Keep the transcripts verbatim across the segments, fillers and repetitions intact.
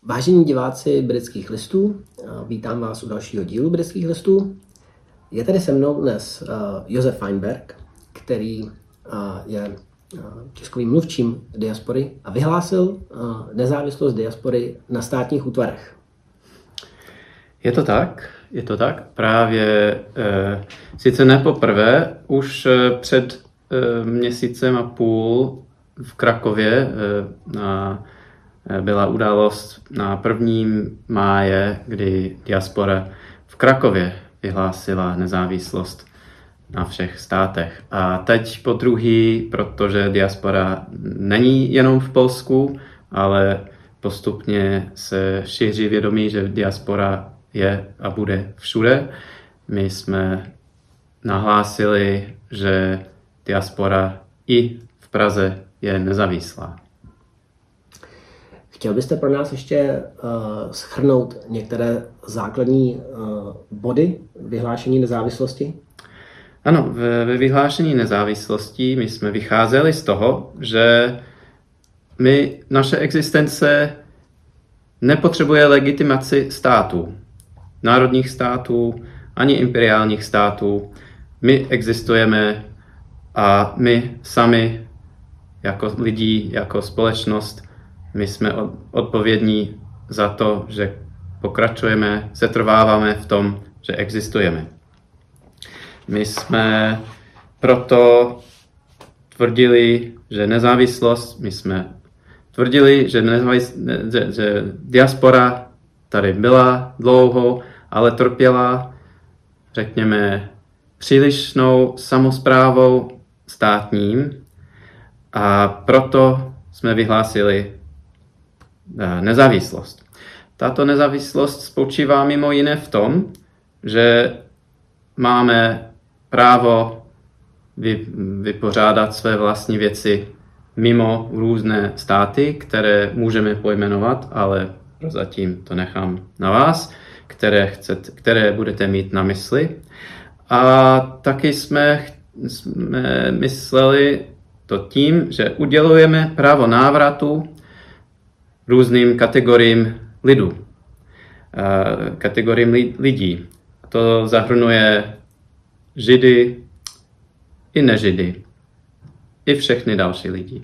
Vážení diváci Britských listů, vítám vás u dalšího dílu Britských listů. Je tady se mnou dnes Josef Feinberg, který je tiskovým mluvčím diaspory a vyhlásil nezávislost diaspory na státních útvarech. Je to tak, je to tak. Právě e, sice ne poprvé, už e, před e, měsícem a půl v Krakově e, na, e, byla událost na prvním máje, kdy diaspora v Krakově vyhlásila nezávislost na všech státech. A teď po druhý, protože diaspora není jenom v Polsku, ale postupně se šíří vědomí, že diaspora je a bude všude. My jsme nahlásili, že diaspora i v Praze je nezávislá. Chtěl byste pro nás ještě uh, shrnout některé základní uh, body vyhlášení nezávislosti? Ano, ve, ve vyhlášení nezávislosti my jsme vycházeli z toho, že my, naše existence nepotřebuje legitimaci států, národních států, ani imperiálních států. My existujeme a my sami jako lidi, jako společnost, my jsme odpovědní za to, že pokračujeme, setrváváme v tom, že existujeme. My jsme proto tvrdili, že nezávislost, my jsme tvrdili, že, nezávis, že, že diaspora tady byla dlouho, ale trpěla, řekněme, přílišnou samosprávou státním a proto jsme vyhlásili nezávislost. Tato nezávislost spočívá mimo jiné v tom, že máme právo vy, vypořádat své vlastní věci mimo různé státy, které můžeme pojmenovat, ale prozatím to nechám na vás, které, chcete, které budete mít na mysli. A taky jsme, jsme mysleli to tím, že udělujeme právo návratu různým kategoriím lidu, kategoriím lidí. To zahrnuje Židy i nežidy, i všechny další lidi.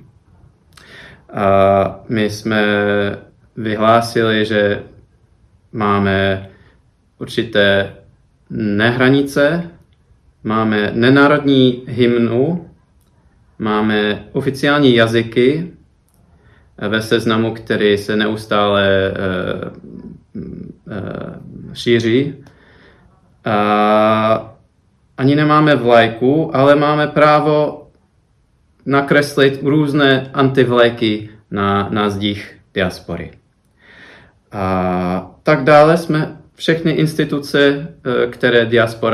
A my jsme vyhlásili, že máme určité nehranice, máme nenárodní hymnu, máme oficiální jazyky ve seznamu, který se neustále uh, uh, šíří. A ani nemáme vlajku, ale máme právo nakreslit různé antivlajky na, na zdích diaspory. A tak dále jsme všechny instituce, které diaspora